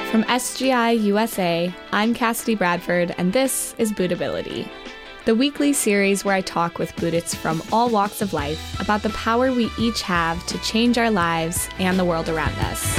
From SGI USA, I'm Cassidy Bradford, and this is Buddhability, the weekly series where I talk with Buddhists from all walks of life about the power we each have to change our lives and the world around us.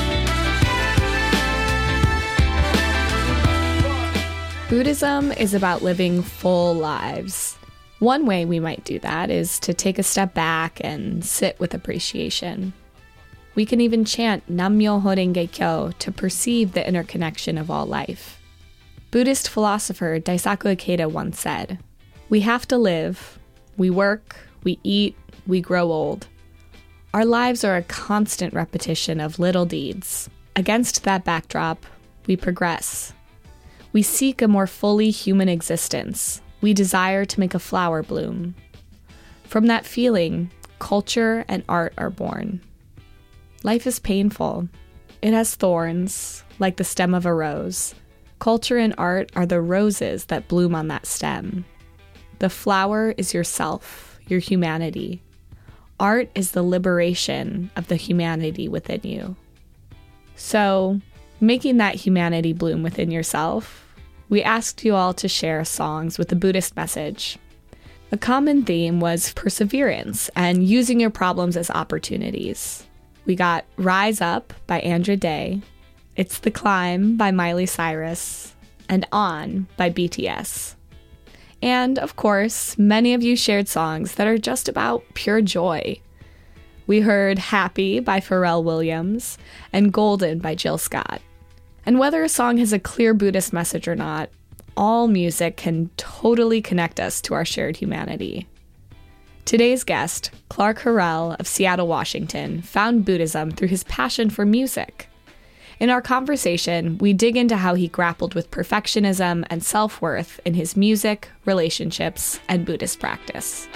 Buddhism is about living full lives. One way we might do that is to take a step back and sit with appreciation. We can even chant Nam-myoho Renge Kyo to perceive the interconnection of all life. Buddhist philosopher Daisaku Ikeda once said, "We have to live. We work, we eat, we grow old. Our lives are a constant repetition of little deeds. Against that backdrop, we progress. We seek a more fully human existence. We desire to make a flower bloom. From that feeling, culture and art are born. Life is painful. It has thorns, like the stem of a rose. Culture and art are the roses that bloom on that stem. The flower is yourself, your humanity. Art is the liberation of the humanity within you." So, making that humanity bloom within yourself, we asked you all to share songs with a Buddhist message. A common theme was perseverance and using your problems as opportunities. We got Rise Up by Andra Day, It's the Climb by Miley Cyrus, and On by BTS. And, of course, many of you shared songs that are just about pure joy. We heard Happy by Pharrell Williams and Golden by Jill Scott. And whether a song has a clear Buddhist message or not, all music can totally connect us to our shared humanity. Today's guest, Clark Harrell of Seattle, Washington, found Buddhism through his passion for music. In our conversation, we dig into how he grappled with perfectionism and self-worth in his music, relationships, and Buddhist practice.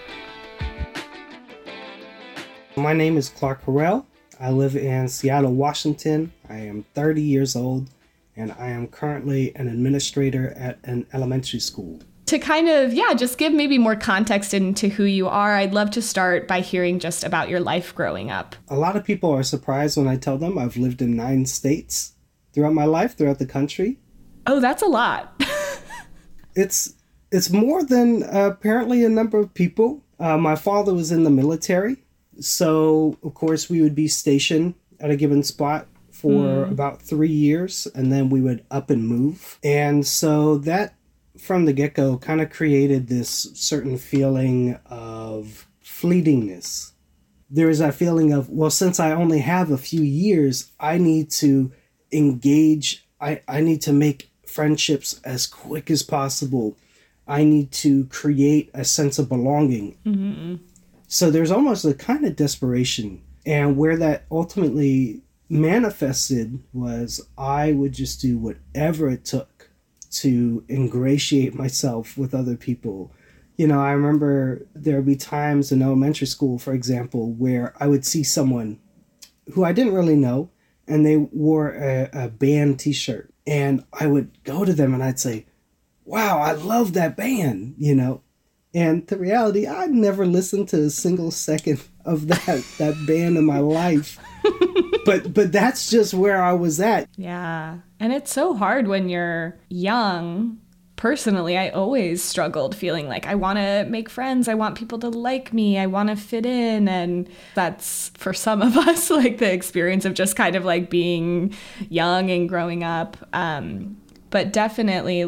My name is Clark Harrell. I live in Seattle, Washington. I am 30 years old, and I am currently an administrator at an elementary school. To kind of, just give maybe more context into who you are, I'd love to start by hearing just about your life growing up. A lot of people are surprised when I tell them I've lived in 9 states throughout my life, throughout the country. Oh, that's a lot. It's more than apparently a number of people. My father was in the military, so of course we would be stationed at a given spot for about 3 years, and then we would up and move. And so that, from the get-go, kind of created this certain feeling of fleetingness. There is that feeling of, well, since I only have a few years, I need to engage. I need to make friendships as quick as possible. I need to create a sense of belonging. Mm-hmm. So there's almost a kind of desperation. And where that ultimately manifested was I would just do whatever it took to ingratiate myself with other people. You know, I remember there would be times in elementary school, for example, where I would see someone who I didn't really know, and they wore a band t-shirt. And I would go to them and I'd say, "Wow, I love that band," you know. And the reality, I'd never listened to a single second of that band in my life. But that's just where I was at. Yeah. And it's so hard when you're young. Personally, I always struggled feeling like I want to make friends. I want people to like me. I want to fit in. And that's, for some of us, like the experience of just kind of like being young and growing up. But definitely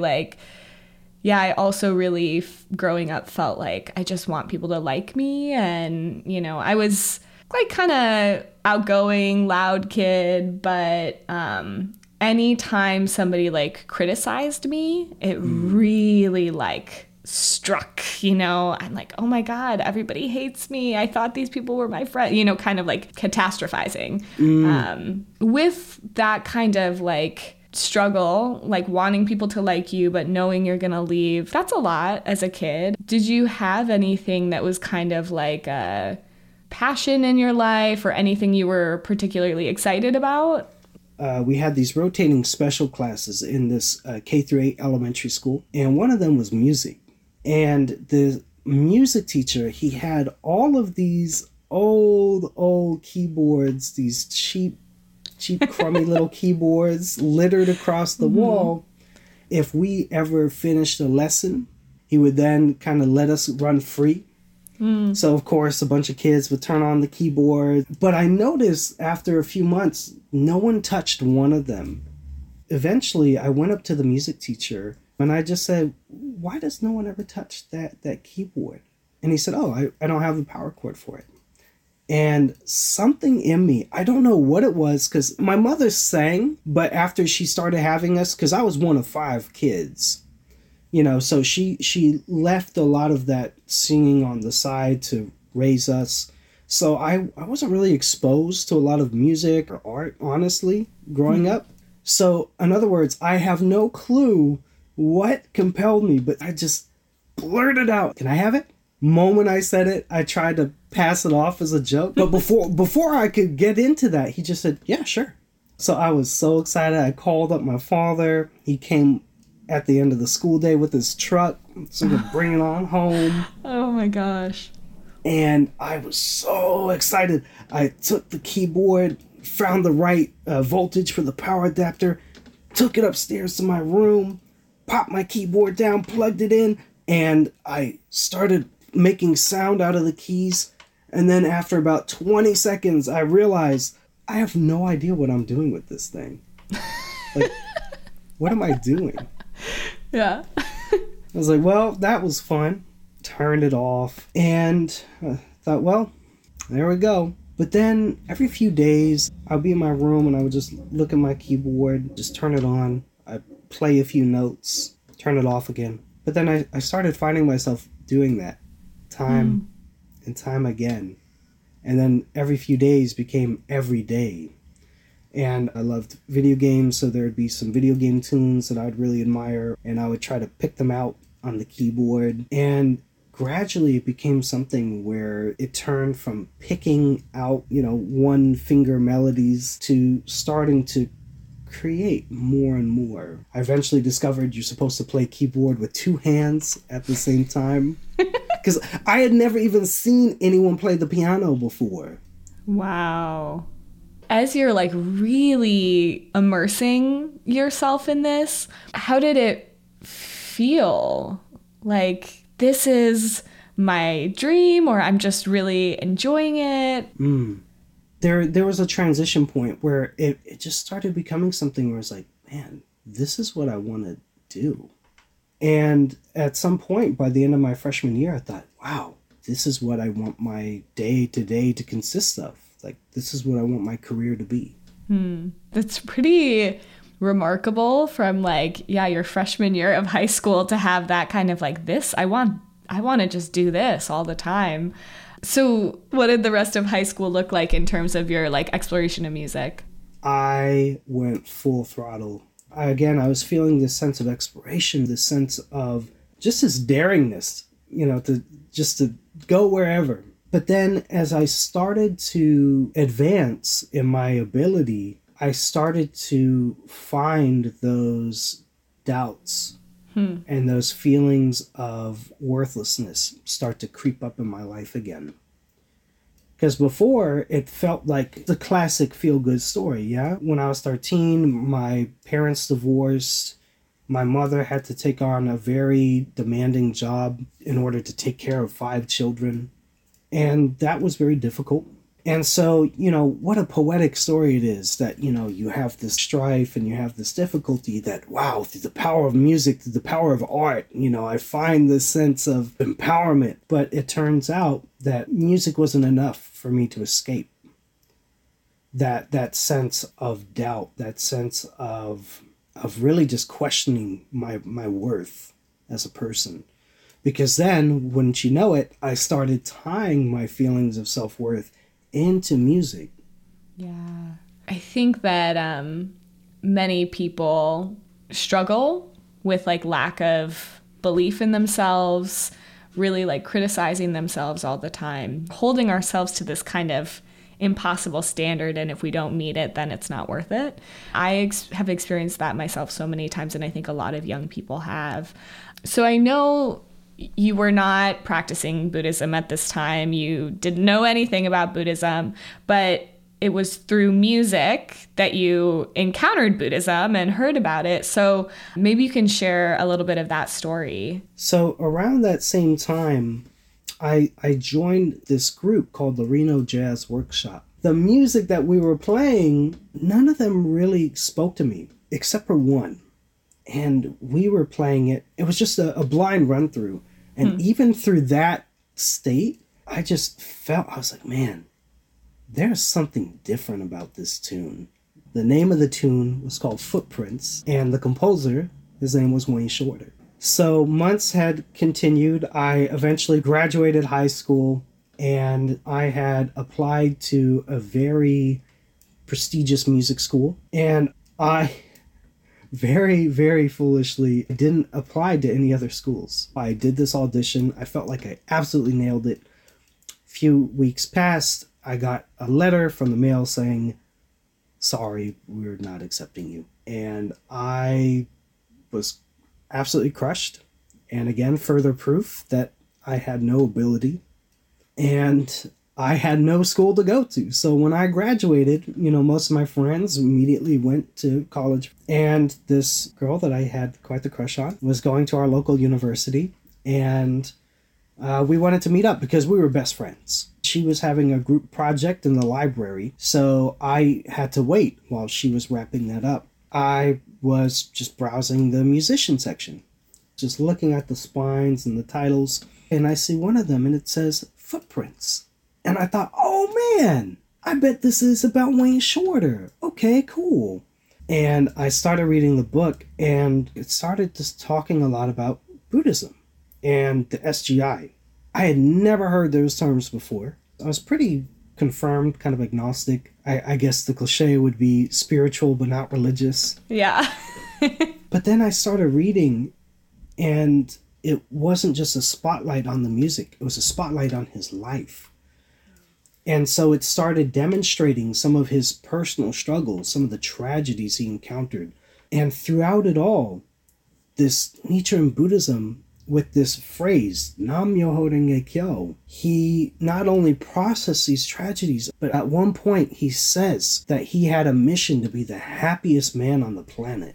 I also really, growing up, felt like I just want people to like me. And, I was kind of outgoing, loud kid, but anytime somebody criticized me, it really struck, I'm like, oh my God, everybody hates me. I thought these people were my friend, kind of catastrophizing. With that kind of struggle, wanting people to like you, but knowing you're going to leave, that's a lot as a kid. Did you have anything that was kind of a passion in your life or anything you were particularly excited about? We had these rotating special classes in this K-8 elementary school, and one of them was music. And the music teacher, he had all of these old keyboards, these cheap cheap, crummy little keyboards littered across the wall. If we ever finished a lesson, he would then kind of let us run free. So, of course, a bunch of kids would turn on the keyboard. But I noticed after a few months, no one touched one of them. Eventually, I went up to the music teacher and I just said, why does no one ever touch that keyboard? And he said, oh, I don't have the power cord for it. And something in me, I don't know what it was, because my mother sang, but after she started having us, because I was one of 5 kids, you know, so she left a lot of that singing on the side to raise us. So I wasn't really exposed to a lot of music or art, honestly, growing up. So in other words, I have no clue what compelled me, but I just blurted out, can I have it? Moment I said it, I tried to pass it off as a joke. But before I could get into that, he just said, yeah, sure. So I was so excited. I called up my father. He came at the end of the school day with his truck, so we could bring it on home. Oh my gosh. And I was so excited. I took the keyboard, found the right voltage for the power adapter, took it upstairs to my room, popped my keyboard down, plugged it in, and I started making sound out of the keys. And then after about 20 seconds, I realized I have no idea what I'm doing with this thing. Like, what am I doing? Yeah. I was like, well, that was fun. Turned it off and thought, well, there we go. But then every few days, I'd be in my room and I would just look at my keyboard, just turn it on. I'd play a few notes, turn it off again. But then I started finding myself doing that time and time again. And then every few days became every day. And I loved video games, so there'd be some video game tunes that I'd really admire, and I would try to pick them out on the keyboard. And gradually it became something where it turned from picking out, you know, one finger melodies to starting to create more and more. I eventually discovered you're supposed to play keyboard with 2 hands at the same time. Because I had never even seen anyone play the piano before. Wow. As you're like really immersing yourself in this, how did it feel? Like, this is my dream, or I'm just really enjoying it? There was a transition point where it just started becoming something where it's like, man, this is what I want to do. And at some point, by the end of my freshman year, I thought, wow, this is what I want my day to day to consist of. Like, this is what I want my career to be. That's pretty remarkable from like, yeah, your freshman year of high school to have that kind of like, this, I want to just do this all the time. So what did the rest of high school look like in terms of your like exploration of music? I went full throttle. I was feeling this sense of exploration, this sense of just this daringness, you know, to go wherever. But then as I started to advance in my ability, I started to find those doubts and those feelings of worthlessness start to creep up in my life again. Because before, it felt like the classic feel-good story, yeah? When I was 13, my parents divorced. My mother had to take on a very demanding job in order to take care of 5 children. And that was very difficult. And so, you know, what a poetic story it is that, you know, you have this strife and you have this difficulty that, wow, through the power of music, through the power of art, you know, I find this sense of empowerment. But it turns out that music wasn't enough for me to escape that sense of doubt, that sense of really just questioning my worth as a person. Because then, wouldn't you know it, I started tying my feelings of self-worth into music. Yeah. I think that many people struggle with like lack of belief in themselves, really like criticizing themselves all the time, holding ourselves to this kind of impossible standard, and if we don't meet it, then it's not worth it. I have experienced that myself so many times, and I think a lot of young people have. So I know you were not practicing Buddhism at this time. You didn't know anything about Buddhism, but it was through music that you encountered Buddhism and heard about it. So maybe you can share a little bit of that story. So around that same time, I joined this group called the Reno Jazz Workshop. The music that we were playing, none of them really spoke to me, except for one. And we were playing it. It was just a blind run through. And even through that state, I just felt, I was like, man, there's something different about this tune. The name of the tune was called Footprints, and the composer, his name was Wayne Shorter. So months had continued. I eventually graduated high school, and I had applied to a very prestigious music school. And I very, very foolishly didn't apply to any other schools. I did this audition. I felt like I absolutely nailed it. A few weeks passed. I got a letter from the mail saying, sorry, we're not accepting you. And I was absolutely crushed. And again, further proof that I had no ability. And I had no school to go to. So when I graduated, most of my friends immediately went to college. And this girl that I had quite the crush on was going to our local university. And we wanted to meet up because we were best friends. She was having a group project in the library. So I had to wait while she was wrapping that up. I was just browsing the musician section, just looking at the spines and the titles. And I see one of them and it says Footprints. And I thought, oh man, I bet this is about Wayne Shorter. Okay, cool. And I started reading the book, and it started just talking a lot about Buddhism and the SGI. I had never heard those terms before. I was pretty confirmed, kind of agnostic. I guess the cliche would be spiritual but not religious. Yeah. But then I started reading, and it wasn't just a spotlight on the music. It was a spotlight on his life. And so it started demonstrating some of his personal struggles, some of the tragedies he encountered. And throughout it all, this Nichiren Buddhism, with this phrase, Nam Myoho Renge Kyo, he not only processed these tragedies, but at one point he says that he had a mission to be the happiest man on the planet.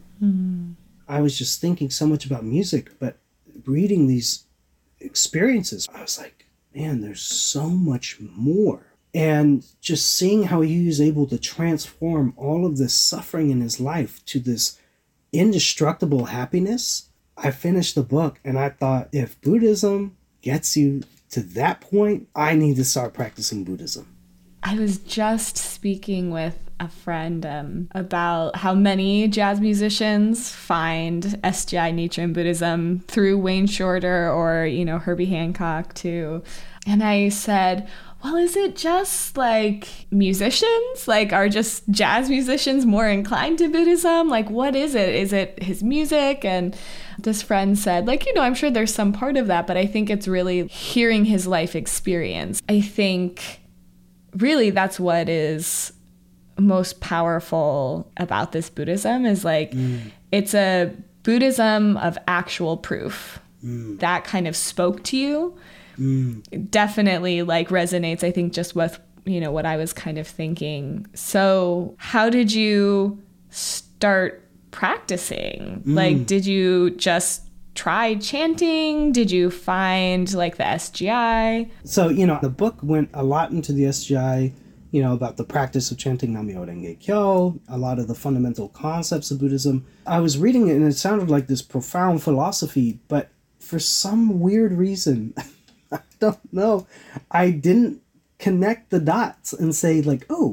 I was just thinking so much about music, but reading these experiences, I was like, man, there's so much more. And just seeing how he was able to transform all of this suffering in his life to this indestructible happiness. I finished the book and I thought, if Buddhism gets you to that point, I need to start practicing Buddhism. I was just speaking with a friend about how many jazz musicians find SGI Nichiren Buddhism through Wayne Shorter or, Herbie Hancock too. And I said, well, is it just like musicians? Like, are just jazz musicians more inclined to Buddhism? Like, what is it? Is it his music? And this friend said, I'm sure there's some part of that, but I think it's really hearing his life experience. I think really that's what is most powerful about this Buddhism is it's a Buddhism of actual proof. That kind of spoke to you. Definitely resonates, I think, just with, what I was kind of thinking. So how did you start practicing? Did you just try chanting? Did you find the SGI? So, the book went a lot into the SGI, about the practice of chanting Nam Myoho Renge Kyo, a lot of the fundamental concepts of Buddhism. I was reading it and it sounded like this profound philosophy, but for some weird reason, I don't know, I didn't connect the dots and say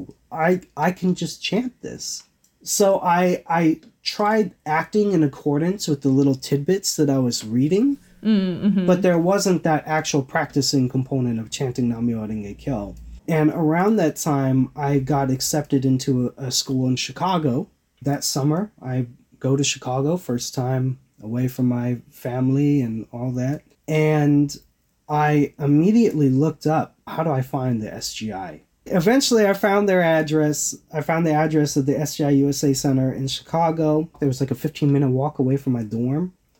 I can just chant this. So I tried acting in accordance with the little tidbits that I was reading, but there wasn't that actual practicing component of chanting Nam Myoho Renge Kyo. And around that time, I got accepted into a school in Chicago. That summer, I go to Chicago, first time away from my family and all that. And I immediately looked up, how do I find the SGI? Eventually, I found their address. I found the address of the SGI USA Center in Chicago. There was a 15-minute walk away from my dorm.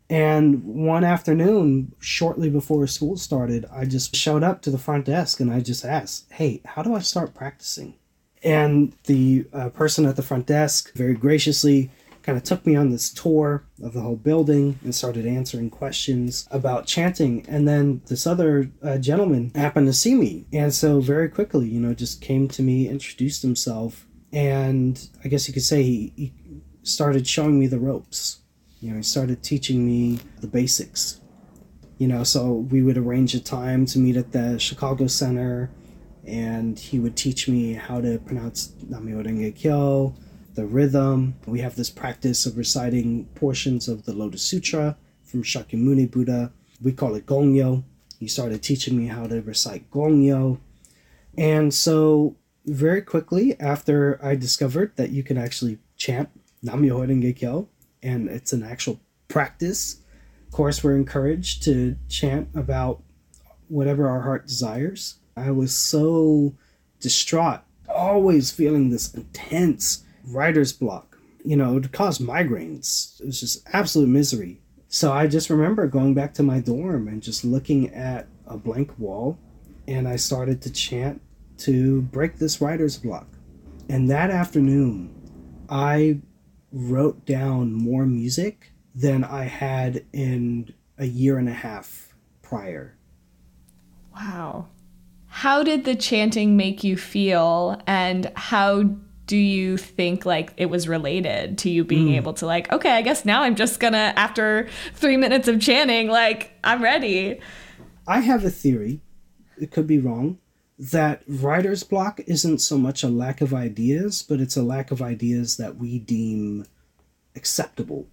And one afternoon, shortly before school started, I just showed up to the front desk and I just asked, hey, how do I start practicing? And the person at the front desk very graciously kind of took me on this tour of the whole building and started answering questions about chanting. And then this other gentleman happened to see me. And so very quickly, just came to me, introduced himself. And I guess you could say he started showing me the ropes. He started teaching me the basics. So we would arrange a time to meet at the Chicago Center, and he would teach me how to pronounce Nam-myoho Renge Kyo, the rhythm. We have this practice of reciting portions of the Lotus Sutra from Shakyamuni Buddha. We call it Gongyo. He started teaching me how to recite Gongyo. And so very quickly after I discovered that you can actually chant Nam-myoho Renge Kyo, and it's an actual practice. Of course, we're encouraged to chant about whatever our heart desires. I was so distraught, always feeling this intense writer's block. It would cause migraines. It was just absolute misery. So I just remember going back to my dorm and just looking at a blank wall, and I started to chant to break this writer's block. And that afternoon, I wrote down more music than I had in a year and a half prior. Wow. How did the chanting make you feel, and how do you think it was related to you being able to okay, I guess now I'm just gonna, after 3 minutes of chanting, I'm ready? I have a theory, it could be wrong, that writer's block isn't so much a lack of ideas, but it's a lack of ideas that we deem acceptable.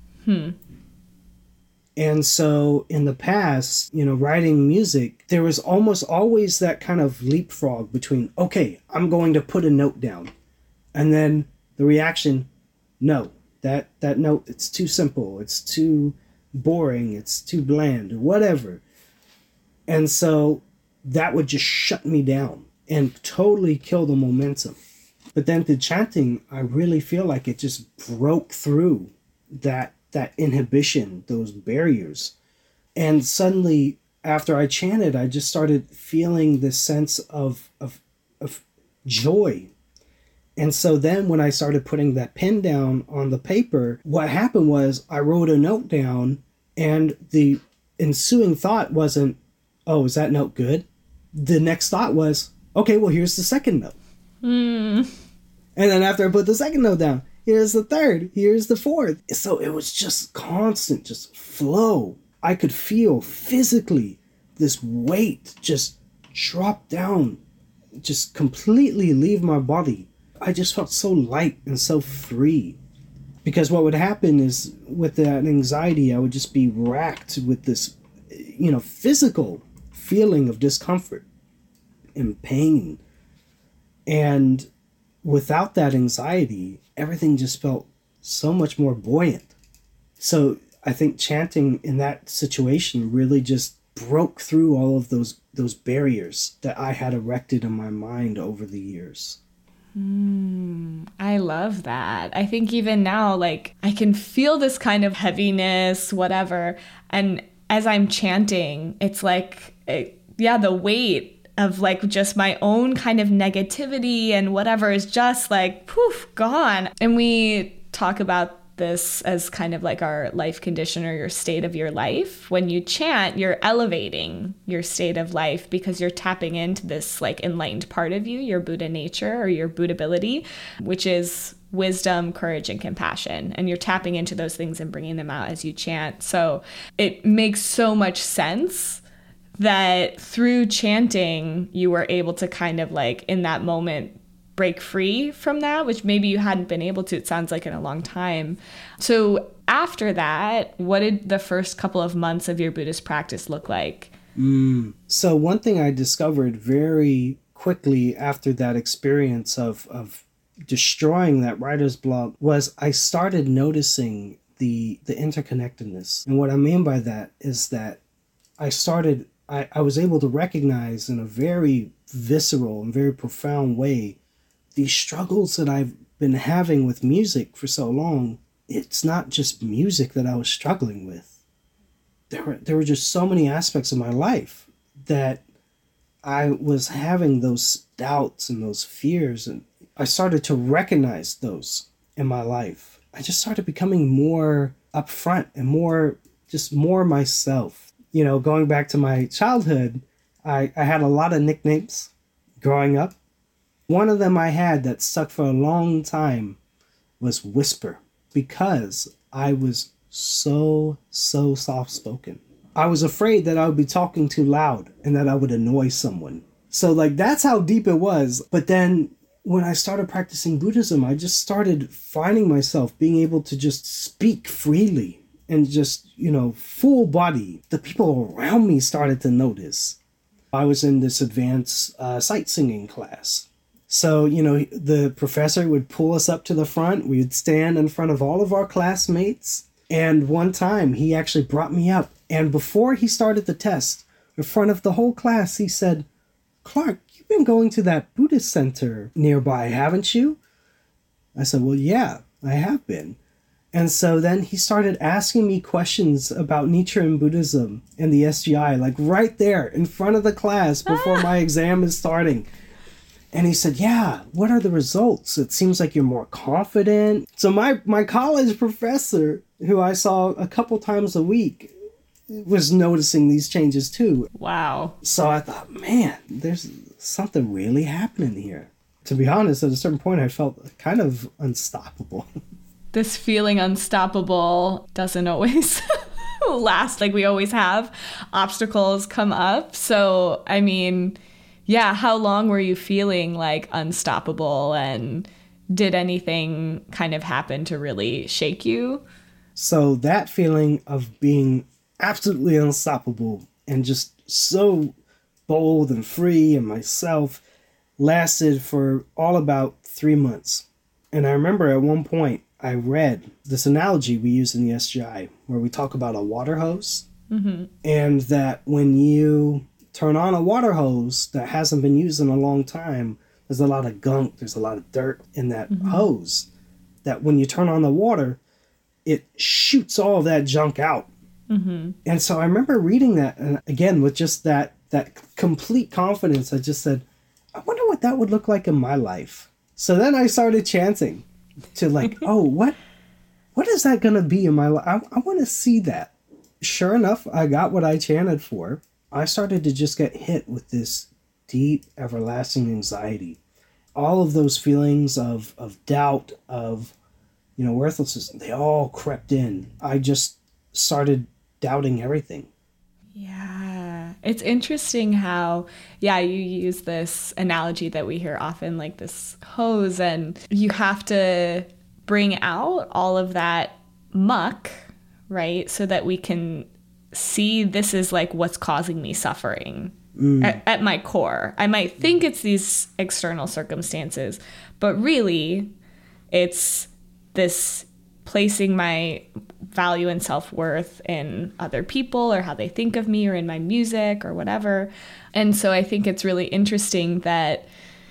And so in the past, writing music, there was almost always that kind of leapfrog between, okay, I'm going to put a note down. And then the reaction, no, that note, it's too simple, it's too boring, it's too bland, whatever. And so that would just shut me down and totally kill the momentum. But then through chanting, I really feel like it just broke through that inhibition, those barriers. And suddenly, after I chanted, I just started feeling this sense of joy. And so then when I started putting that pen down on the paper, what happened was I wrote a note down, and the ensuing thought wasn't, oh, is that note good? The next thought was, okay, well, here's the second note. And then after I put the second note down, here's the third, here's the fourth. So it was just constant, just flow. I could feel physically this weight just drop down, just completely leave my body. I just felt so light and so free. Because what would happen is with that anxiety, I would just be racked with this, physical feeling of discomfort and pain. And without that anxiety, everything just felt so much more buoyant. So I think chanting in that situation really just broke through all of those barriers that I had erected in my mind over the years. I love that. I think even now, I can feel this kind of heaviness, whatever. And as I'm chanting, it's the weight of just my own kind of negativity and whatever is just poof, gone. And we talk about this as kind of our life condition or your state of your life. When you chant, you're elevating your state of life because you're tapping into this enlightened part of you, your Buddha nature or your Buddhability, which is wisdom, courage, and compassion. And you're tapping into those things and bringing them out as you chant. So it makes so much sense that through chanting, you were able to kind of in that moment break free from that, which maybe you hadn't been able to, it sounds like, in a long time. So after that, what did the first couple of months of your Buddhist practice look like? So one thing I discovered very quickly after that experience of destroying that writer's block was I started noticing the interconnectedness. And what I mean by that is that I was able to recognize in a very visceral and very profound way these struggles that I've been having with music for so long. It's not just music that I was struggling with. there were just so many aspects of my life that I was having those doubts and those fears, and I started to recognize those in my life. I just started becoming more upfront and more myself. You know, going back to my childhood, I had a lot of nicknames growing up. One of them I had that stuck for a long time was Whisper, because I was so soft-spoken. I was afraid that I would be talking too loud and that I would annoy someone. So like that's how deep it was. But then when I started practicing Buddhism, I just started finding myself being able to just speak freely and just, full body. The people around me started to notice. I was in this advanced sight singing class. So, the professor would pull us up to the front. We would stand in front of all of our classmates. And one time he actually brought me up. And before he started the test, in front of the whole class, he said, "Clark, you've been going to that Buddhist center nearby, haven't you?" I said, "Well, yeah, I have been." And so then he started asking me questions about Nichiren Buddhism and the SGI, like right there in front of the class before my exam is starting. And he said, "Yeah, what are the results? It seems like you're more confident." So my college professor, who I saw a couple times a week, was noticing these changes too. Wow. So I thought, man, there's something really happening here. To be honest, at a certain point, I felt kind of unstoppable. This feeling unstoppable doesn't always last like we always have. Obstacles come up. So, I mean, yeah, how long were you feeling like unstoppable, and did anything kind of happen to really shake you? So that feeling of being absolutely unstoppable and just so bold and free and myself lasted for all about 3 months. And I remember at one point I read this analogy we use in the SGI where we talk about a water hose. Mm-hmm. And that when you turn on a water hose that hasn't been used in a long time, there's a lot of gunk, there's a lot of dirt in that hose, that when you turn on the water, it shoots all of that junk out. Mm-hmm. And so I remember reading that, and again, with just that complete confidence, I just said, I wonder what that would look like in my life. So then I started chanting to like, oh, what is that going to be in my life? I want to see that. Sure enough, I got what I chanted for. I started to just get hit with this deep, everlasting anxiety. All of those feelings of doubt, of, worthlessness, they all crept in. I just started doubting everything. Yeah. It's interesting how, you use this analogy that we hear often, like this hose, and you have to bring out all of that muck, right? So that we can see this is like what's causing me suffering at my core. I might think it's these external circumstances, but really it's this placing my value and self-worth in other people or how they think of me or in my music or whatever. And so I think it's really interesting that,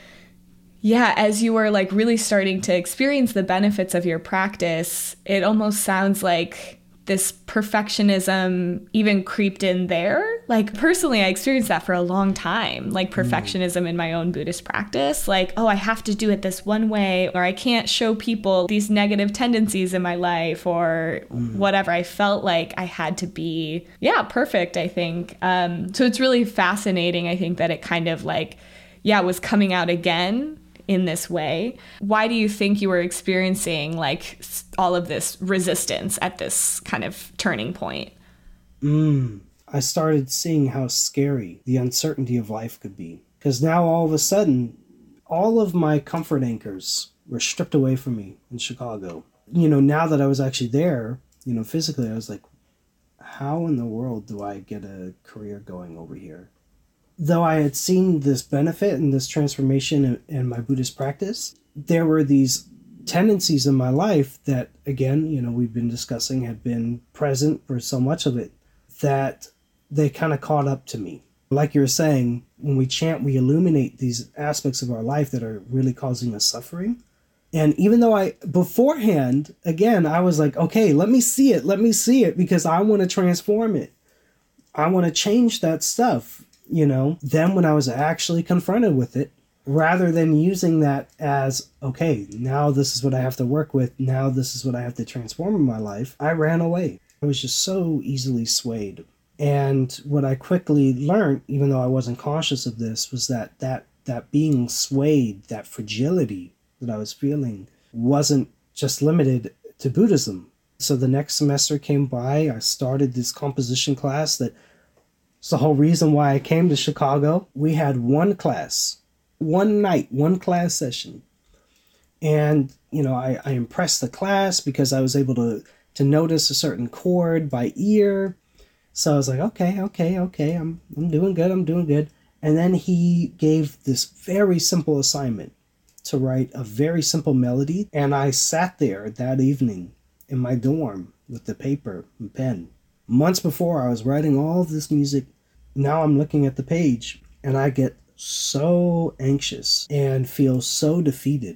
as you were like really starting to experience the benefits of your practice, it almost sounds like this perfectionism even creeped in there. Like personally, I experienced that for a long time, like perfectionism in my own Buddhist practice. Like, oh, I have to do it this one way, or I can't show people these negative tendencies in my life or whatever. I felt like I had to be, perfect, I think. So it's really fascinating, I think, that it kind of like, was coming out again in this way. Why do you think you were experiencing like all of this resistance at this kind of turning point? I started seeing how scary the uncertainty of life could be. Because now all of a sudden, all of my comfort anchors were stripped away from me in Chicago. Now that I was actually there, physically, I was like, how in the world do I get a career going over here? Though I had seen this benefit and this transformation in my Buddhist practice, there were these tendencies in my life that, again, we've been discussing, had been present for so much of it, that they kind of caught up to me. Like you were saying, when we chant, we illuminate these aspects of our life that are really causing us suffering. And even though beforehand, again, I was like, okay, let me see it, because I want to transform it. I want to change that stuff, you know. Then when I was actually confronted with it, rather than using that as, okay, now this is what I have to work with, now this is what I have to transform in my life, I ran away. I was just so easily swayed. And what I quickly learned, even though I wasn't conscious of this, was that being swayed, that fragility that I was feeling, wasn't just limited to Buddhism. So the next semester came by, I started this composition class that's the whole reason why I came to Chicago. We had one class, one night, one class session. And, you know, I impressed the class because I was able to notice a certain chord by ear. So I was like, okay, I'm doing good. And then he gave this very simple assignment to write a very simple melody. And I sat there that evening in my dorm with the paper and pen. Months before, I was writing all of this music. Now I'm looking at the page and I get so anxious and feel so defeated.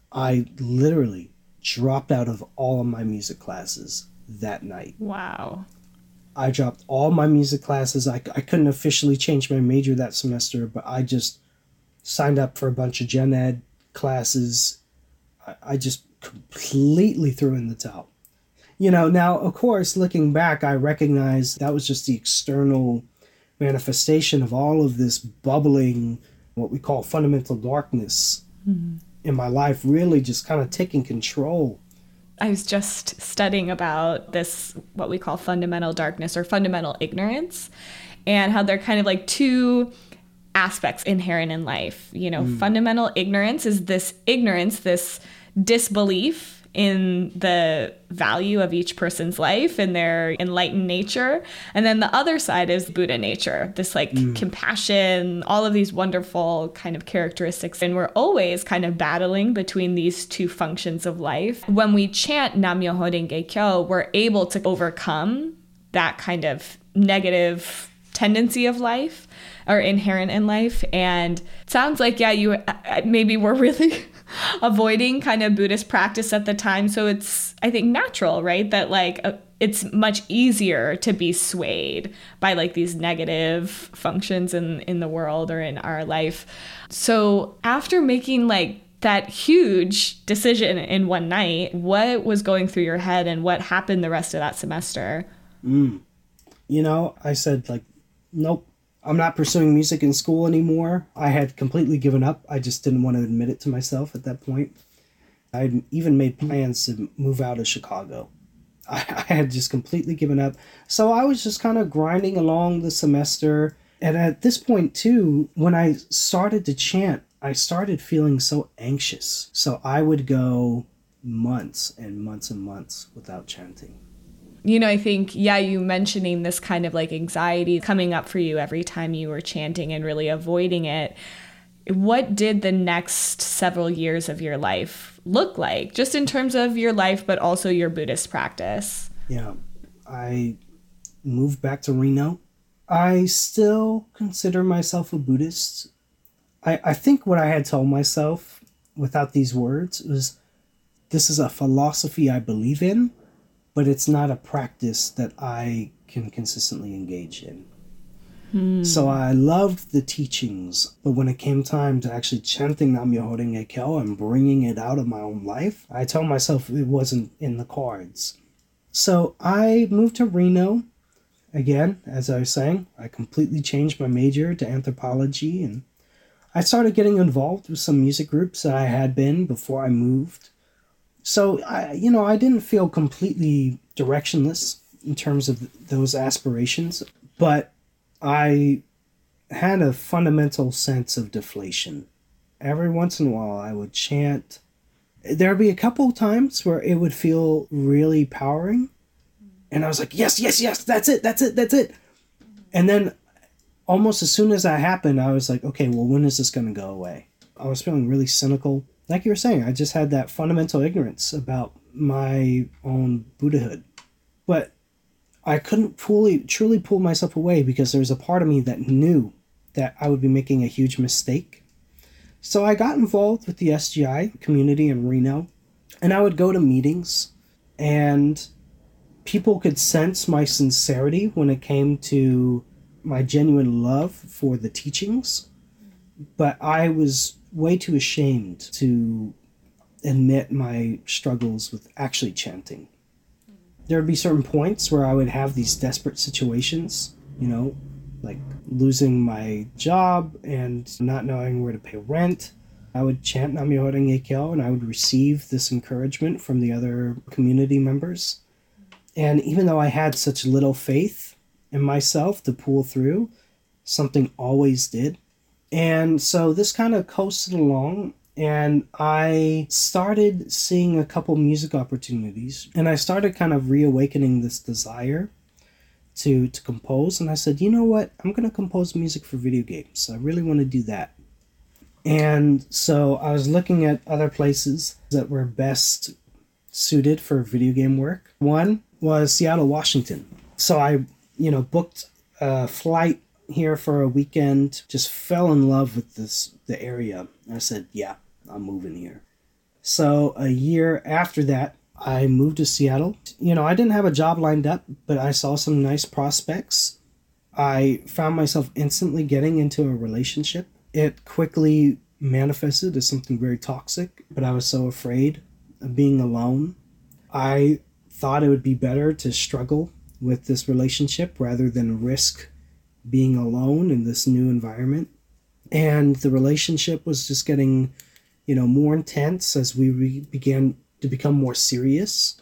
I literally dropped out of all of my music classes that night. Wow. I dropped all my music classes. I couldn't officially change my major that semester, but I just signed up for a bunch of gen ed classes. I just completely threw in the towel. You know, now, of course, looking back, I recognize that was just the external manifestation of all of this bubbling, what we call fundamental darkness in my life, really just kind of taking control. I was just studying about this, what we call fundamental darkness or fundamental ignorance, and how they're kind of like two aspects inherent in life. You know, fundamental ignorance is this ignorance, this disbelief in the value of each person's life and their enlightened nature. And then the other side is Buddha nature, this like compassion, all of these wonderful kind of characteristics. And we're always kind of battling between these two functions of life. When we chant Nam-myoho Renge Kyo, we're able to overcome that kind of negative tendency of life or inherent in life. And it sounds like, yeah, you maybe were really avoiding kind of Buddhist practice at the time. So it's, I think, natural, right? That like it's much easier to be swayed by like these negative functions in the world or in our life. So after making like that huge decision in one night, what was going through your head and what happened the rest of that semester? You know, I said like, nope. I'm not pursuing music in school anymore. I had completely given up. I just didn't want to admit it to myself at that point. I had even made plans to move out of Chicago. I had just completely given up. So I was just kind of grinding along the semester. And at this point, too, when I started to chant, I started feeling so anxious. So I would go months and months and months without chanting. You know, I think, yeah, you mentioning this kind of like anxiety coming up for you every time you were chanting and really avoiding it. What did the next several years of your life look like, just in terms of your life, but also your Buddhist practice? Yeah, I moved back to Reno. I still consider myself a Buddhist. I think what I had told myself without these words was, this is a philosophy I believe in, but it's not a practice that I can consistently engage in. So I loved the teachings, but when it came time to actually chanting Nam-myoho Renge Kyo and bringing it out of my own life, I told myself it wasn't in the cards. So I moved to Reno. Again, as I was saying, I completely changed my major to anthropology, and I started getting involved with some music groups that I had been before I moved. So, I didn't feel completely directionless in terms of those aspirations, but I had a fundamental sense of deflation. Every once in a while, I would chant. There would be a couple of times where it would feel really powering, and I was like, yes, that's it. And then almost as soon as that happened, I was like, okay, well, when is this going to go away? I was feeling really cynical. Like you were saying, I just had that fundamental ignorance about my own Buddhahood. But I couldn't truly pull myself away because there was a part of me that knew that I would be making a huge mistake. So I got involved with the SGI community in Reno, and I would go to meetings, and people could sense my sincerity when it came to my genuine love for the teachings, but I was way too ashamed to admit my struggles with actually chanting. There would be certain points where I would have these desperate situations, like losing my job and not knowing where to pay rent. I would chant Nam-myoho Renge Kyo, and I would receive this encouragement from the other community members. And even though I had such little faith in myself to pull through, something always did. And so this kind of coasted along, and I started seeing a couple music opportunities, and I started kind of reawakening this desire to compose. And I said, you know what? I'm going to compose music for video games. I really want to do that. And so I was looking at other places that were best suited for video game work. One was Seattle, Washington. So I, booked a flight here for a weekend, just fell in love with the area. And I said, yeah, I'm moving here. So a year after that, I moved to Seattle. I didn't have a job lined up, but I saw some nice prospects. I found myself instantly getting into a relationship. It quickly manifested as something very toxic, but I was so afraid of being alone. I thought it would be better to struggle with this relationship rather than risk being alone in this new environment. And the relationship was just getting, more intense as we began to become more serious.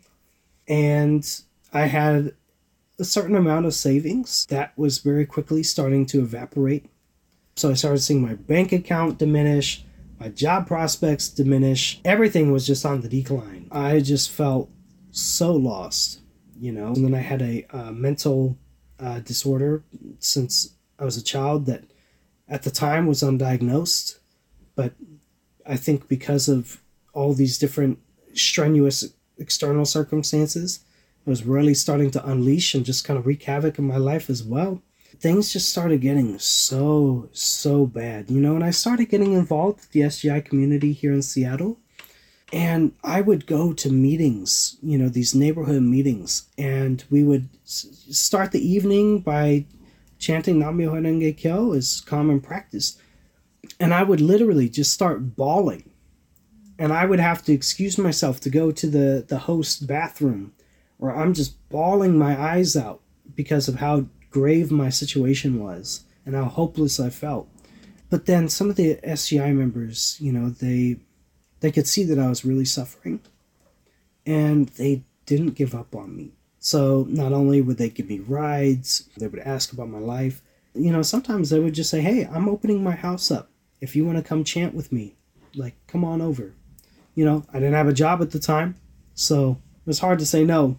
And I had a certain amount of savings that was very quickly starting to evaporate. So I started seeing my bank account diminish, my job prospects diminish. Everything was just on the decline. I just felt so lost, And then I had a mental disorder since I was a child that at the time was undiagnosed. But I think because of all these different strenuous external circumstances, it was really starting to unleash and just kind of wreak havoc in my life as well. Things just started getting so bad, and I started getting involved with the SGI community here in Seattle. And I would go to meetings, these neighborhood meetings, and we would start the evening by chanting Nam-myoho Renge Kyo as common practice. And I would literally just start bawling. And I would have to excuse myself to go to the host bathroom, or I'm just bawling my eyes out because of how grave my situation was and how hopeless I felt. But then some of the SGI members, they could see that I was really suffering, and they didn't give up on me. So not only would they give me rides, they would ask about my life. Sometimes they would just say, hey, I'm opening my house up. If you want to come chant with me, come on over. I didn't have a job at the time, so it was hard to say no.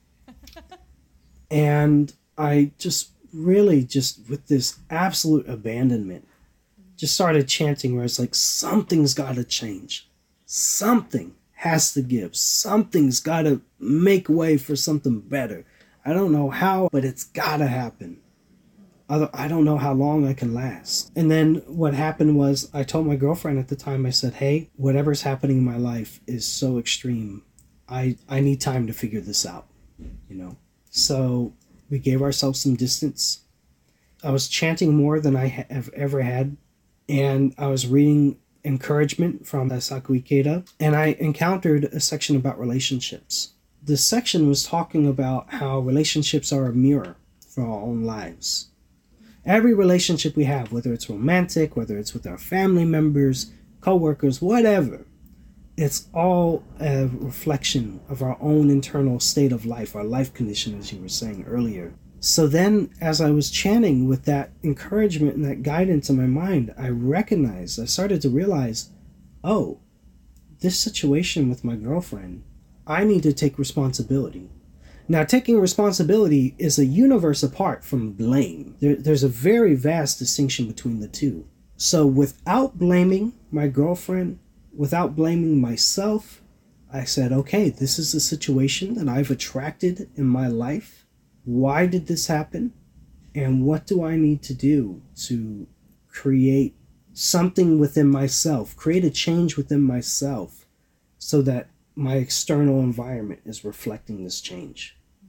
And I just really with this absolute abandonment, just started chanting where it's like, something's got to change. Something has to give. Something's got to make way for something better. I don't know how, but it's got to happen. I don't know how long I can last. And then what happened was I told my girlfriend at the time, I said, hey, whatever's happening in my life is so extreme. I need time to figure this out, So we gave ourselves some distance. I was chanting more than I have ever had. And I was reading encouragement from Saku Ikeda. And I encountered a section about relationships. The section was talking about how relationships are a mirror for our own lives. Every relationship we have, whether it's romantic, whether it's with our family members, co-workers, whatever, it's all a reflection of our own internal state of life, our life condition, as you were saying earlier. So then, as I was chanting with that encouragement and that guidance in my mind, I started to realize, oh, this situation with my girlfriend, I need to take responsibility. Now, taking responsibility is a universe apart from blame. There's a very vast distinction between the two. So without blaming my girlfriend, without blaming myself, I said, okay, this is a situation that I've attracted in my life. Why did this happen? And what do I need to do to create something within myself, create a change within myself so that my external environment is reflecting this change?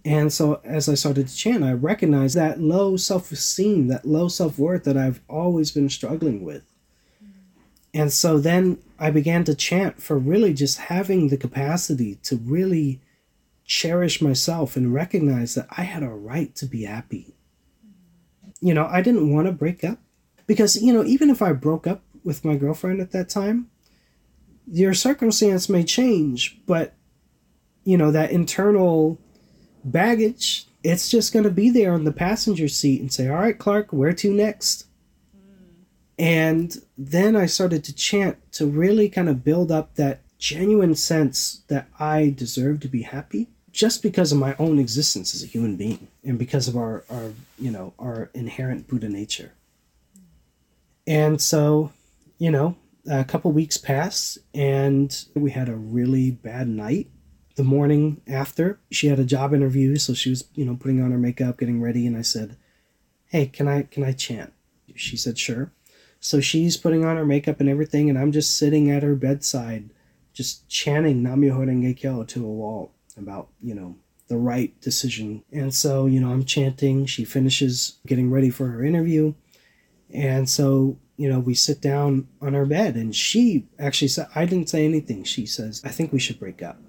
And so as I started to chant, I recognized that low self-esteem, that low self-worth that I've always been struggling with. And so then I began to chant for really just having the capacity to really cherish myself and recognize that I had a right to be happy. I didn't want to break up because, even if I broke up with my girlfriend at that time, your circumstance may change, but, that internal baggage, it's just going to be there on the passenger seat and say, all right, Clark, where to next? And then I started to chant to really kind of build up that genuine sense that I deserve to be happy just because of my own existence as a human being and because of our inherent Buddha nature. And so, a couple weeks passed and we had a really bad night. The morning after, she had a job interview, so she was, putting on her makeup, getting ready, and I said, hey, can I chant? She said, sure. So she's putting on her makeup and everything, and I'm just sitting at her bedside, just chanting Nam-myoho Renge Kyo to a wall about, the right decision. And so, I'm chanting, she finishes getting ready for her interview, and so, we sit down on her bed, and she actually said, I didn't say anything. She says, I think we should break up.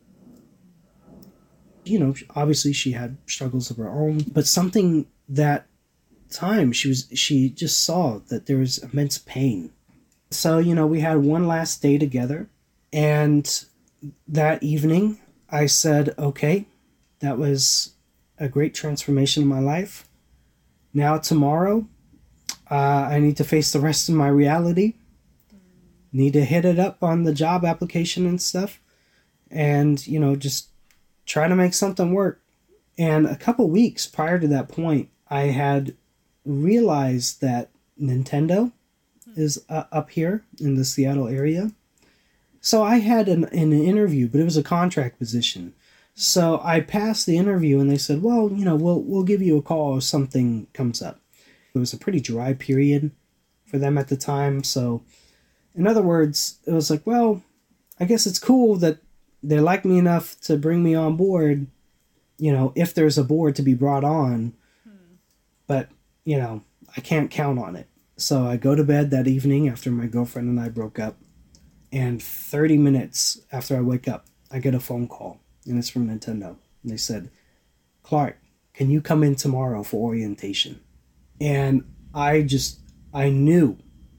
Obviously she had struggles of her own, but something that time she just saw that there was immense pain. So, we had one last day together, and that evening I said, okay, that was a great transformation in my life. Now tomorrow, I need to face the rest of my reality. Need to hit it up on the job application and stuff, and, just try to make something work. And a couple weeks prior to that point, I had realized that Nintendo is up here in the Seattle area. So I had an interview, but it was a contract position. So I passed the interview and they said, well, we'll give you a call if something comes up. It was a pretty dry period for them at the time. So in other words, it was like, well, I guess it's cool that they like me enough to bring me on board, if there's a board to be brought on. But, I can't count on it. So I go to bed that evening after my girlfriend and I broke up. And 30 minutes after I wake up, I get a phone call. And it's from Nintendo. And they said, Clark, can you come in tomorrow for orientation? And I knew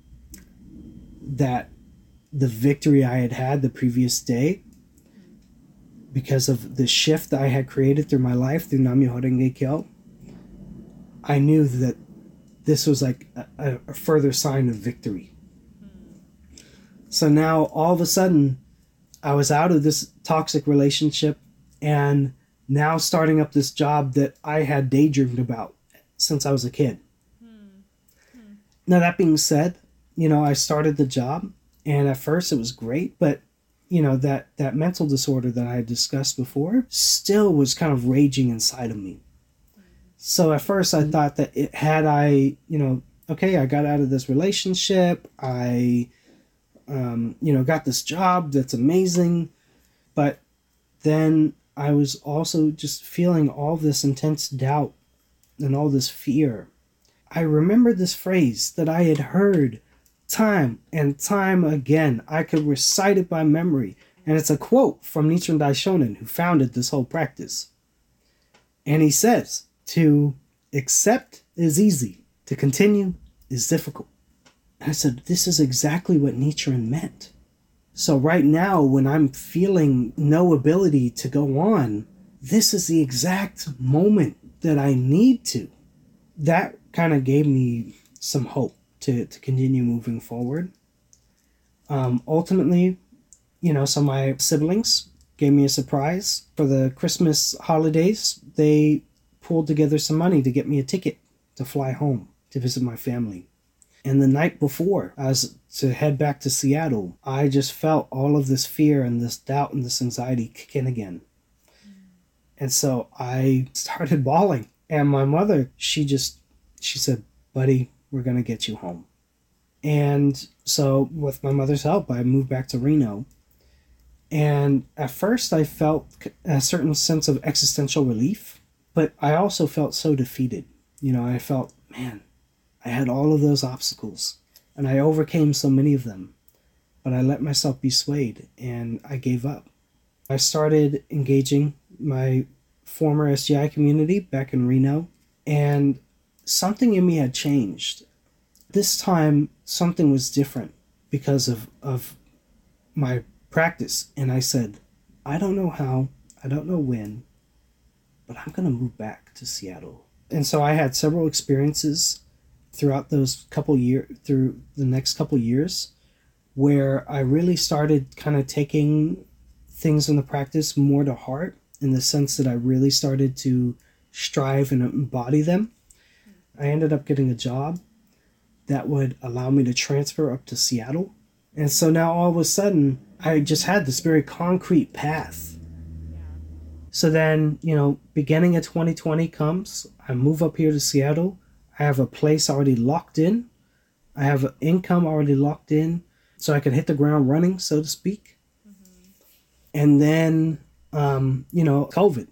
that the victory I had the previous day, because of the shift that I had created through my life through Nam-myoho Renge Kyo, I knew that this was like a further sign of victory. So now all of a sudden, I was out of this toxic relationship and now starting up this job that I had daydreamed about since I was a kid. Now that being said, I started the job and at first it was great, but that mental disorder that I had discussed before still was kind of raging inside of me. So at first I thought that I got out of this relationship, I, got this job that's amazing, but then I was also just feeling all this intense doubt and all this fear. I remembered this phrase that I had heard time and time again. I could recite it by memory. And it's a quote from Nichiren Daishonin, who founded this whole practice. And he says, to accept is easy, to continue is difficult. And I said, this is exactly what Nichiren meant. So right now, when I'm feeling no ability to go on, this is the exact moment that I need to. That kind of gave me some hope to continue moving forward. Ultimately, so my siblings gave me a surprise. For the Christmas holidays, they pulled together some money to get me a ticket to fly home to visit my family. And the night before, as to head back to Seattle, I just felt all of this fear and this doubt and this anxiety kick in again. And so I started bawling. And my mother, she said, buddy, we're going to get you home. And so with my mother's help, I moved back to Reno. And at first I felt a certain sense of existential relief, but I also felt so defeated. I felt, man, I had all of those obstacles and I overcame so many of them, but I let myself be swayed and I gave up. I started engaging my former SGI community back in Reno, and something in me had changed. This time, something was different because of my practice. And I said, I don't know how, I don't know when, but I'm going to move back to Seattle. And so I had several experiences throughout through the next couple years, where I really started kind of taking things in the practice more to heart, in the sense that I really started to strive and embody them. I ended up getting a job that would allow me to transfer up to Seattle. And so now all of a sudden, I just had this very concrete path. So then, beginning of 2020 comes, I move up here to Seattle. I have a place already locked in. I have an income already locked in, so I can hit the ground running, so to speak. Mm-hmm. And then, COVID.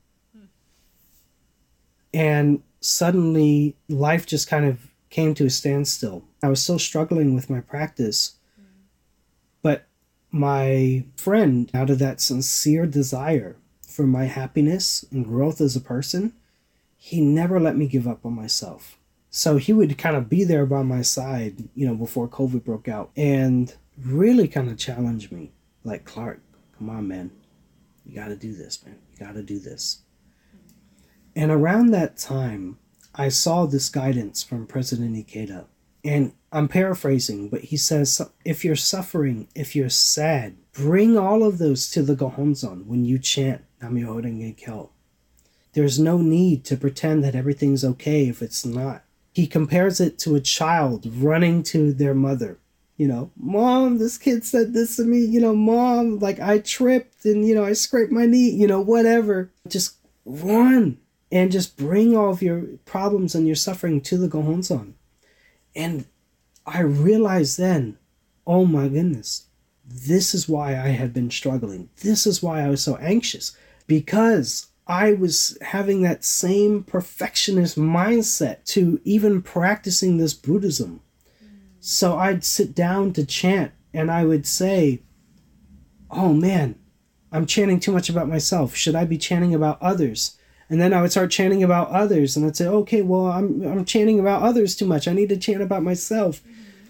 And suddenly, life just kind of came to a standstill. I was still struggling with my practice, but my friend, out of that sincere desire for my happiness and growth as a person, he never let me give up on myself. So he would kind of be there by my side, before COVID broke out, and really kind of challenge me. Like, Clark, come on, man. You got to do this, man. You got to do this. And around that time, I saw this guidance from President Ikeda. And I'm paraphrasing, but he says, if you're suffering, if you're sad, bring all of those to the Gohonzon when you chant Nam-myoho Renge Kyo. There's no need to pretend that everything's okay if it's not. He compares it to a child running to their mother. Mom, this kid said this to me. Mom, like I tripped and, I scraped my knee, whatever. Just run and just bring all of your problems and your suffering to the Gohonzon. And I realized then, oh my goodness, this is why I had been struggling. This is why I was so anxious, because I was having that same perfectionist mindset to even practicing this Buddhism. So I'd sit down to chant and I would say, oh man, I'm chanting too much about myself. Should I be chanting about others? And then I would start chanting about others and I'd say, okay, well, I'm chanting about others too much. I need to chant about myself.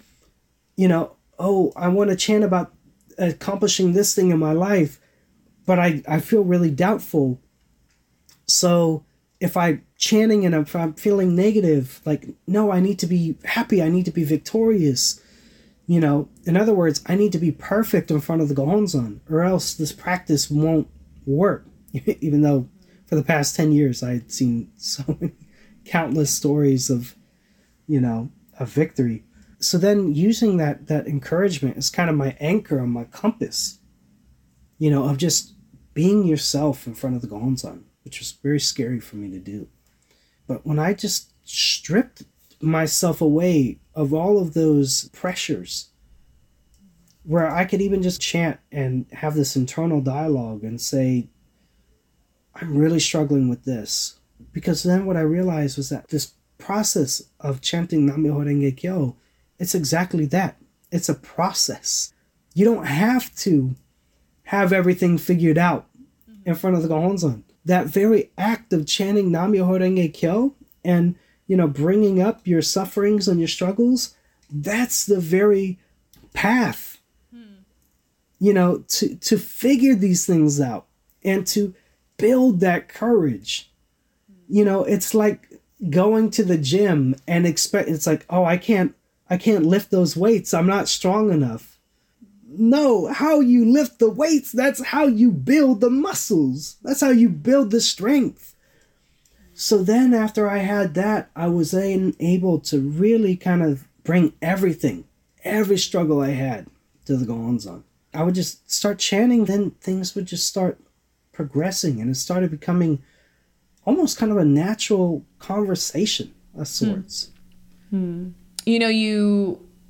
I want to chant about accomplishing this thing in my life, but I feel really doubtful. So if I'm chanting and if I'm feeling negative, like, no, I need to be happy. I need to be victorious. In other words, I need to be perfect in front of the Gohonzon, or else this practice won't work. Even though for the past 10 years, I had seen so many countless stories of, of victory. So then using that encouragement is kind of my anchor and my compass, of just being yourself in front of the Gohonzon, which was very scary for me to do. But when I just stripped myself away of all of those pressures, where I could even just chant and have this internal dialogue and say, I'm really struggling with this. Because then what I realized was that this process of chanting Nam-myoho Renge Kyo, it's exactly that. It's a process. You don't have to have everything figured out in front of the Gohonzon. That very act of chanting Nam-myoho Renge Kyo and, bringing up your sufferings and your struggles, that's the very path, to figure these things out and to build that courage. It's like going to the gym and it's like, oh, I can't lift those weights. I'm not strong enough. No, how you lift the weights, that's how you build the muscles. That's how you build the strength. So then after I had that, I was then able to really kind of bring everything, every struggle I had to the Gohonzon. I would just start chanting, then things would just start progressing, and it started becoming almost kind of a natural conversation of sorts. You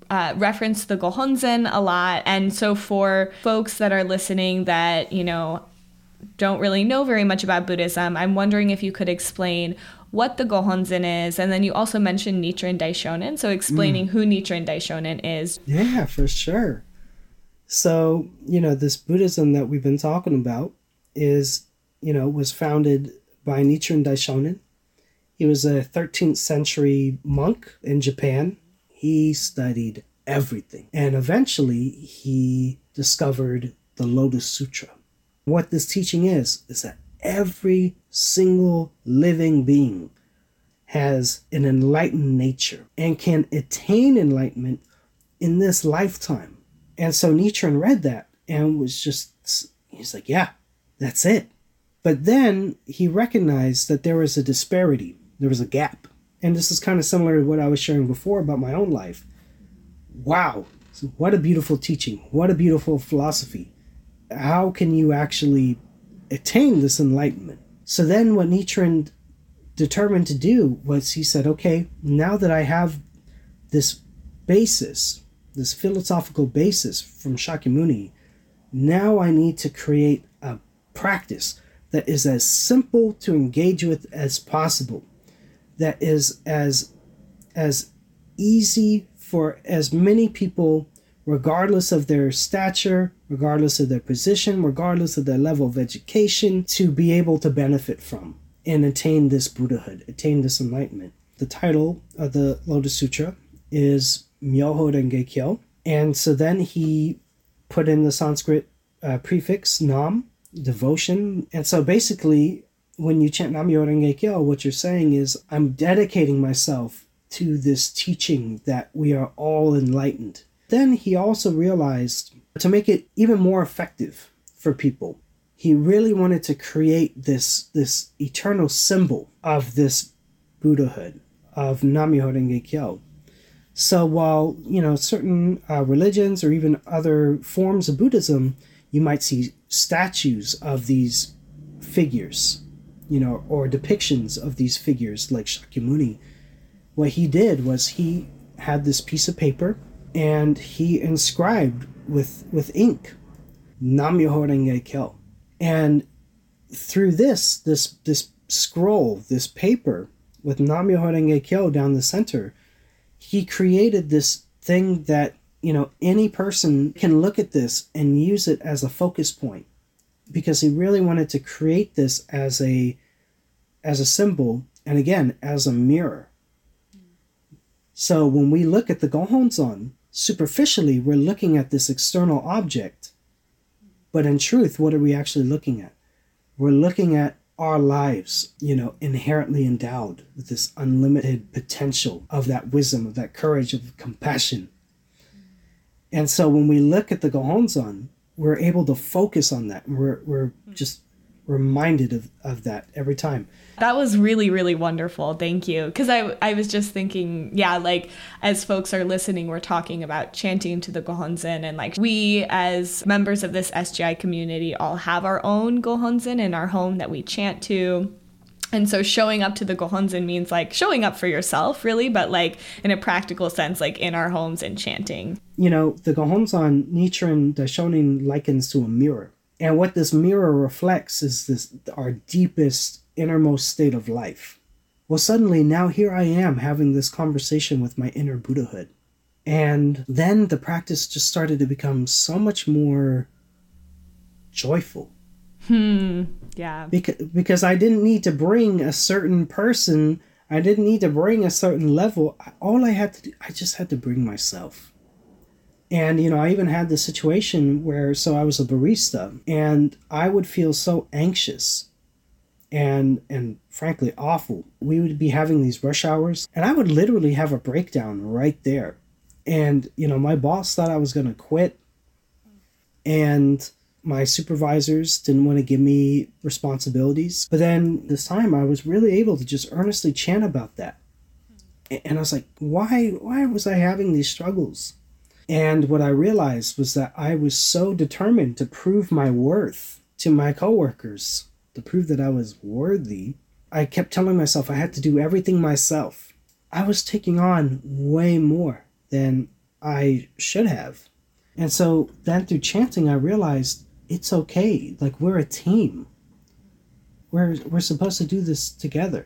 reference the Gohonzon a lot. And so for folks that are listening that, don't really know very much about Buddhism, I'm wondering if you could explain what the Gohonzon is. And then you also mentioned Nichiren Daishonin, so explaining who Nichiren Daishonin is. Yeah, for sure. So, this Buddhism that we've been talking about is, was founded by Nichiren Daishonin. He was a 13th century monk in Japan. He studied everything. And eventually he discovered the Lotus Sutra. What this teaching is that every single living being has an enlightened nature and can attain enlightenment in this lifetime. And so Nichiren read that and he's like, yeah, that's it. But then he recognized that there was a disparity. There was a gap. And this is kind of similar to what I was sharing before about my own life. Wow, what a beautiful teaching. What a beautiful philosophy. How can you actually attain this enlightenment? So then what Nichiren determined to do was he said, okay, now that I have this basis, this philosophical basis from Shakyamuni, now I need to create a practice that is as simple to engage with as possible, that is as easy for as many people, regardless of their stature, regardless of their position, regardless of their level of education, to be able to benefit from and attain this Buddhahood, attain this enlightenment. The title of the Lotus Sutra is Myoho Renge Kyo. And so then he put in the Sanskrit prefix Nam, devotion. And so basically, when you chant Nam Myoho Renge Kyo, what you're saying is, I'm dedicating myself to this teaching that we are all enlightened. Then he also realized, to make it even more effective for people, he really wanted to create this eternal symbol of this Buddhahood, of Nam Myoho Renge Kyo. So while, certain religions or even other forms of Buddhism, you might see statues of these figures, or depictions of these figures like Shakyamuni. What he did was he had this piece of paper and he inscribed with ink Nam Myoho Renge Kyo. And through this scroll, this paper with Nam Myoho Renge Kyo down the center, he created this thing that, any person can look at this and use it as a focus point, because he really wanted to create this as a symbol, and again, as a mirror. So when we look at the Gohonzon, superficially, we're looking at this external object. But in truth, what are we actually looking at? We're looking at our lives, inherently endowed with this unlimited potential of that wisdom, of that courage, of compassion. And so when we look at the Gohonzon, we're able to focus on that. And we're just reminded of that every time. That was really, really wonderful. Thank you. Because I was just thinking, as folks are listening, we're talking about chanting to the Gohonzon, and we as members of this SGI community all have our own Gohonzon in our home that we chant to. And so showing up to the Gohonzon means showing up for yourself, really, but in a practical sense, in our homes and chanting. The Gohonzon, Nichiren Daishonin likens to a mirror. And what this mirror reflects is our deepest, innermost state of life. Well, suddenly now here I am having this conversation with my inner Buddhahood. And then the practice just started to become so much more joyful. Yeah. Because I didn't need to bring a certain person. I didn't need to bring a certain level. All I had to do, I just had to bring myself. And, I even had this situation where, so I was a barista, and I would feel so anxious and frankly awful. We would be having these rush hours, and I would literally have a breakdown right there. And, my boss thought I was going to quit, and my supervisors didn't want to give me responsibilities. But then this time I was really able to just earnestly chant about that. And I was like, why was I having these struggles? And what I realized was that I was so determined to prove my worth to my coworkers, to prove that I was worthy. I kept telling myself I had to do everything myself. I was taking on way more than I should have. And so then through chanting, I realized it's okay. Like, we're a team. We're supposed to do this together.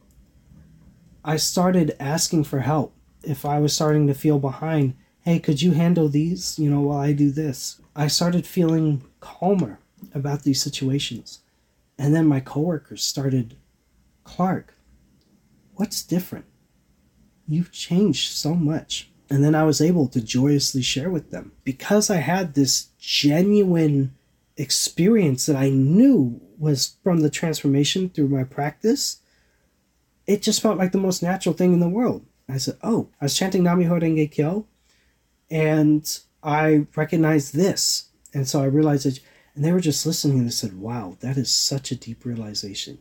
I started asking for help. If I was starting to feel behind, hey, could you handle these, while I do this? I started feeling calmer about these situations. And then my coworkers started, Clark, what's different? You've changed so much. And then I was able to joyously share with them. Because I had this genuine experience that I knew was from the transformation through my practice, it just felt like the most natural thing in the world. I said, oh, I was chanting Nam-myoho Renge Kyo, and I recognized this. And so I realized that, and they were just listening and they said, wow, that is such a deep realization.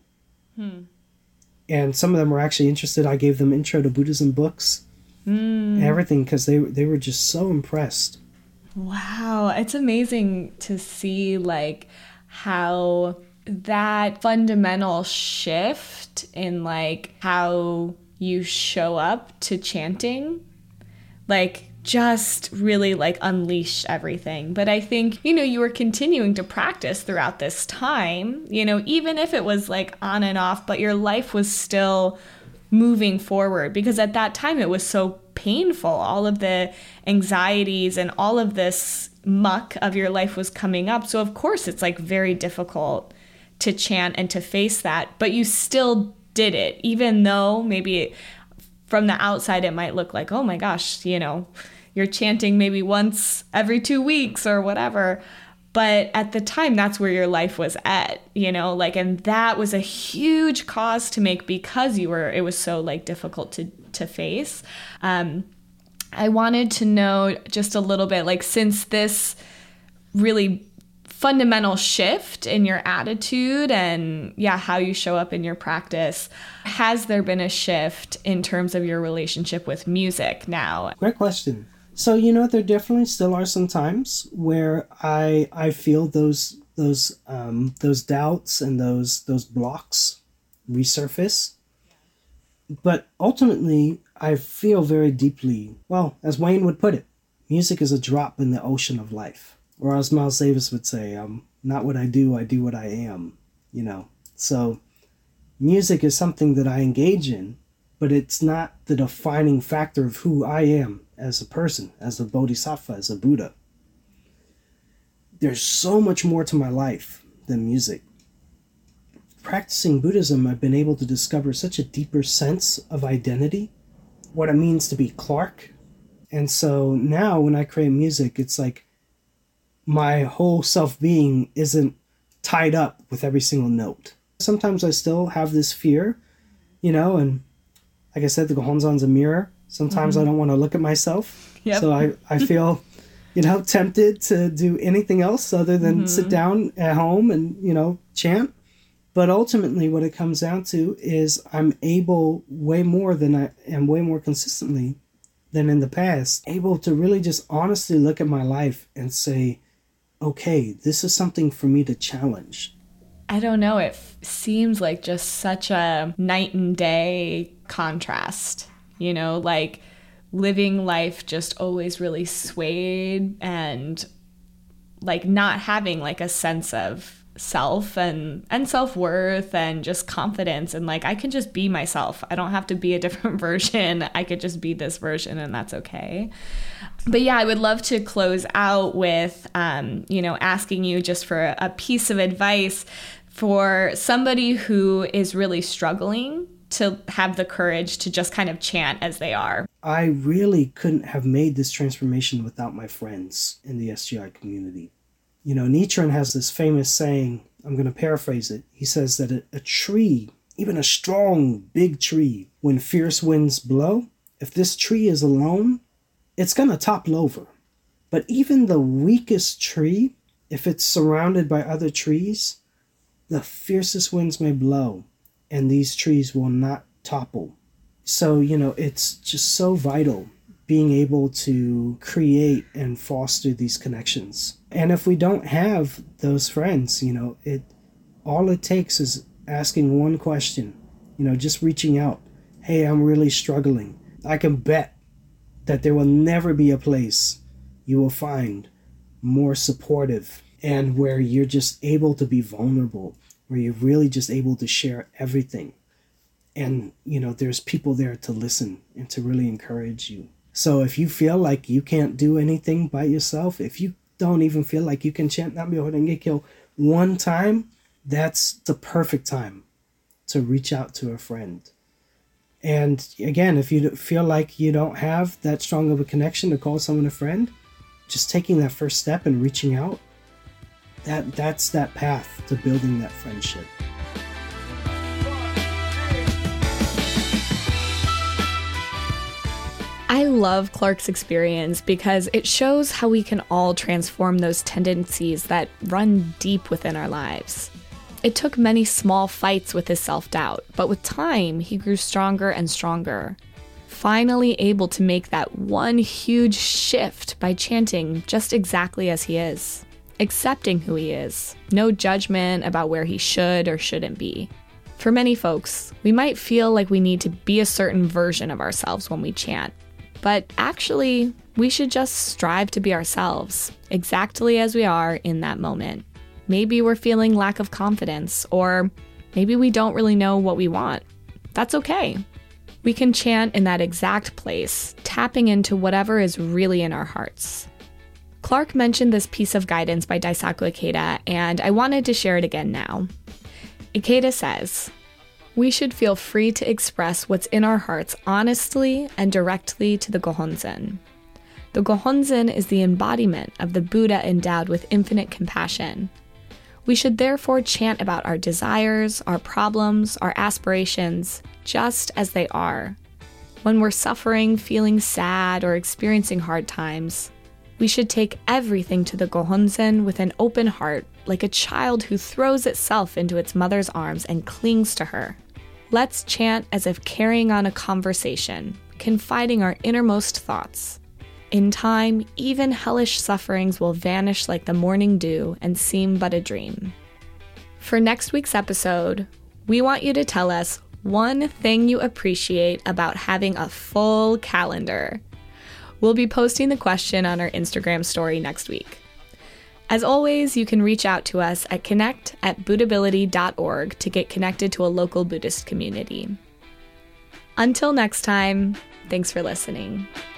And some of them were actually interested. I gave them Intro to Buddhism books and everything because they were just so impressed. Wow. It's amazing to see like how that fundamental shift in like how you show up to chanting, like just really like unleashed everything. But I think, you were continuing to practice throughout this time, even if it was like on and off, but your life was still moving forward because at that time it was so painful. All of the anxieties and all of this muck of your life was coming up. So of course it's like very difficult to chant and to face that, but you still did it, even though maybe from the outside it might look like, oh my gosh, you're chanting maybe once every 2 weeks or whatever. But at the time, that's where your life was at, and that was a huge cause to make because it was so like difficult to face. I wanted to know just a little bit, like, since this really fundamental shift in your attitude and how you show up in your practice, has there been a shift in terms of your relationship with music now? Great question. So, there definitely still are some times where I feel those doubts and those blocks resurface. But ultimately, I feel very deeply, well, as Wayne would put it, music is a drop in the ocean of life. Or as Miles Davis would say, not what I do what I am, So music is something that I engage in, but it's not the defining factor of who I am as a person, as a bodhisattva, as a Buddha. There's so much more to my life than music. Practicing Buddhism, I've been able to discover such a deeper sense of identity, what it means to be Clark. And so now when I create music, it's like my whole self-being isn't tied up with every single note. Sometimes I still have this fear, and like I said, the Gohonzon's a mirror. Sometimes I don't want to look at myself. Yep. So I feel, tempted to do anything else other than sit down at home and, chant. But ultimately what it comes down to is I'm able way more consistently than in the past, able to really just honestly look at my life and say, okay, this is something for me to challenge. I don't know. It seems like just such a night and day contrast, like living life just always really swayed and like not having like a sense of self and self-worth and just confidence and like I can just be myself. I don't have to be a different version. I could just be this version and that's okay. But I would love to close out with asking you just for a piece of advice for somebody who is really struggling to have the courage to just kind of chant as they are. I really couldn't have made this transformation without my friends in the SGI community. Nichiren has this famous saying, I'm going to paraphrase it. He says that a tree, even a strong, big tree, when fierce winds blow, if this tree is alone, it's going to topple over. But even the weakest tree, if it's surrounded by other trees, the fiercest winds may blow, and these trees will not topple. So, it's just so vital being able to create and foster these connections. And if we don't have those friends, all it takes is asking one question, just reaching out. Hey, I'm really struggling. I can bet that there will never be a place you will find more supportive and where you're just able to be vulnerable, where you're really just able to share everything. And, there's people there to listen and to really encourage you. So if you feel like you can't do anything by yourself, if you don't even feel like you can chant Nam-myoho Renge Kyo one time, that's the perfect time to reach out to a friend. And again, if you feel like you don't have that strong of a connection to call someone a friend, just taking that first step and reaching out, that's that path to building that friendship. I love Clark's experience because it shows how we can all transform those tendencies that run deep within our lives. It took many small fights with his self-doubt, but with time, he grew stronger and stronger, finally able to make that one huge shift by chanting just exactly as he is, accepting who he is, no judgment about where he should or shouldn't be. For many folks, we might feel like we need to be a certain version of ourselves when we chant, but actually, we should just strive to be ourselves, exactly as we are in that moment. Maybe we're feeling lack of confidence, or maybe we don't really know what we want. That's okay. We can chant in that exact place, tapping into whatever is really in our hearts. Clark mentioned this piece of guidance by Daisaku Ikeda, and I wanted to share it again now. Ikeda says, "We should feel free to express what's in our hearts honestly and directly to the Gohonzon. The Gohonzon is the embodiment of the Buddha endowed with infinite compassion. We should therefore chant about our desires, our problems, our aspirations, just as they are. When we're suffering, feeling sad, or experiencing hard times, we should take everything to the Gohonzon with an open heart, like a child who throws itself into its mother's arms and clings to her. Let's chant as if carrying on a conversation, confiding our innermost thoughts. In time, even hellish sufferings will vanish like the morning dew and seem but a dream." For next week's episode, we want you to tell us one thing you appreciate about having a full calendar. We'll be posting the question on our Instagram story next week. As always, you can reach out to us at connect@buddhability.org to get connected to a local Buddhist community. Until next time, thanks for listening.